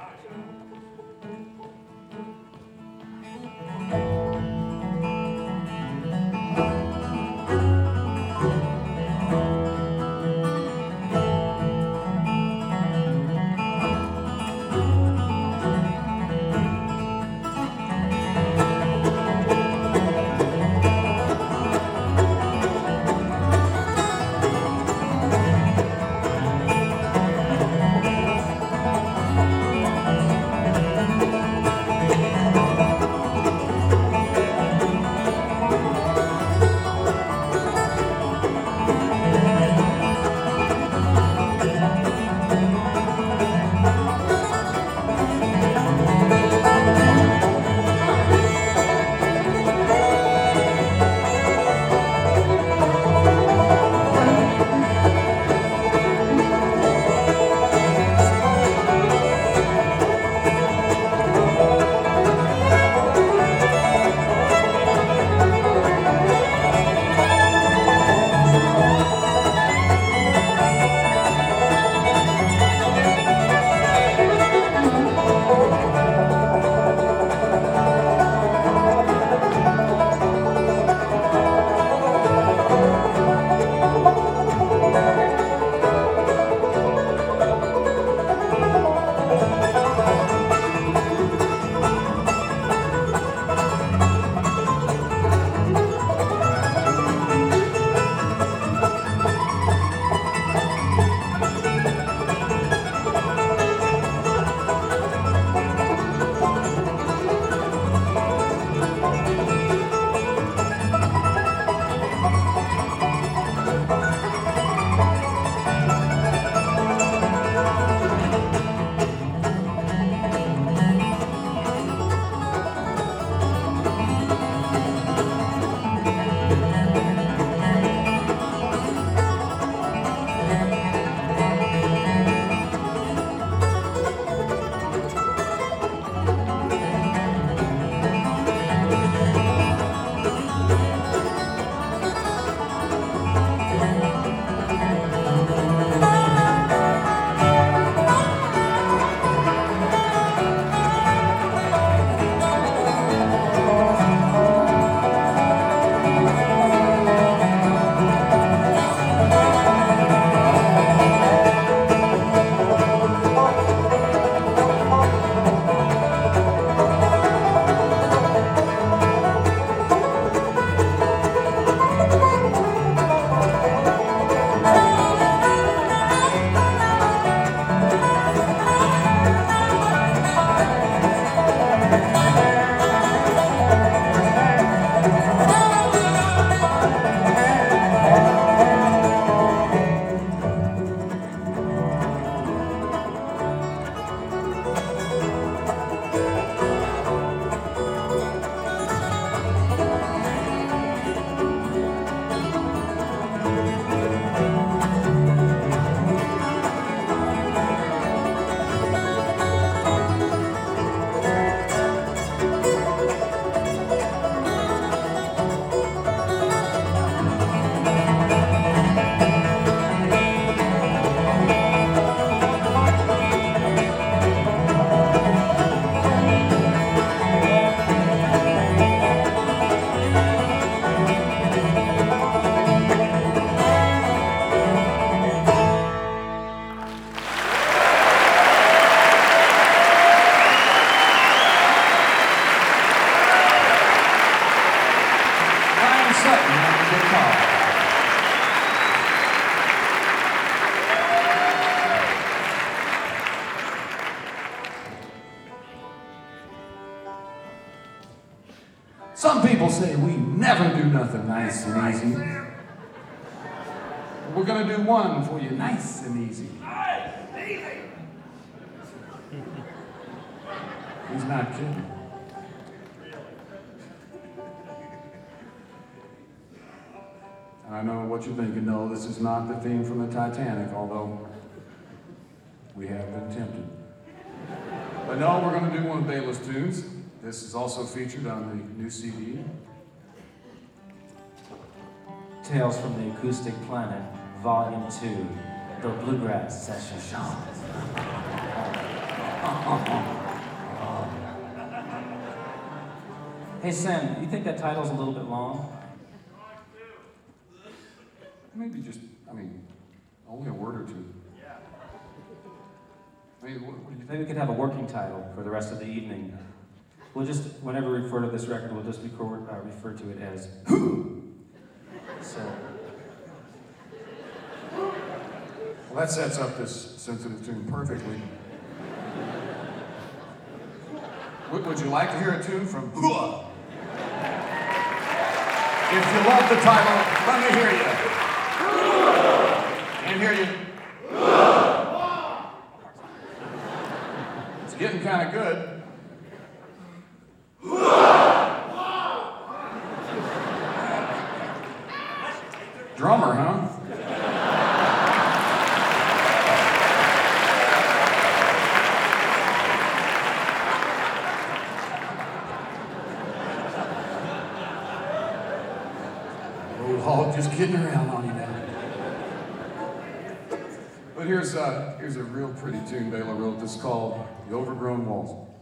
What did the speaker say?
Some people say we never do nothing nice and easy. We're going to do one for you, nice and easy. He's not kidding. I know what you're thinking. No, this is not the theme from the Titanic, although we have been tempted. But no, we're going to do one of Bela's tunes. This is also featured on the new CD. Tales from the Acoustic Planet, Volume 2, The Bluegrass Session. Hey Sam, you think that title's a little bit long? Maybe just, only a word or two. What do you think? Maybe we could have a working title for the rest of the evening. We'll just, whenever we refer to this record, we'll just refer to it as So, Well, that sets up this sensitive tune perfectly. Would you like to hear a tune from Hua? If you love the title, let me hear you. Can't hear you. It's getting kind of good. Drummer, huh? Oh, Hall, just kidding around on you now. But here's a real pretty tune Bela wrote. This is called The Overgrown Walls.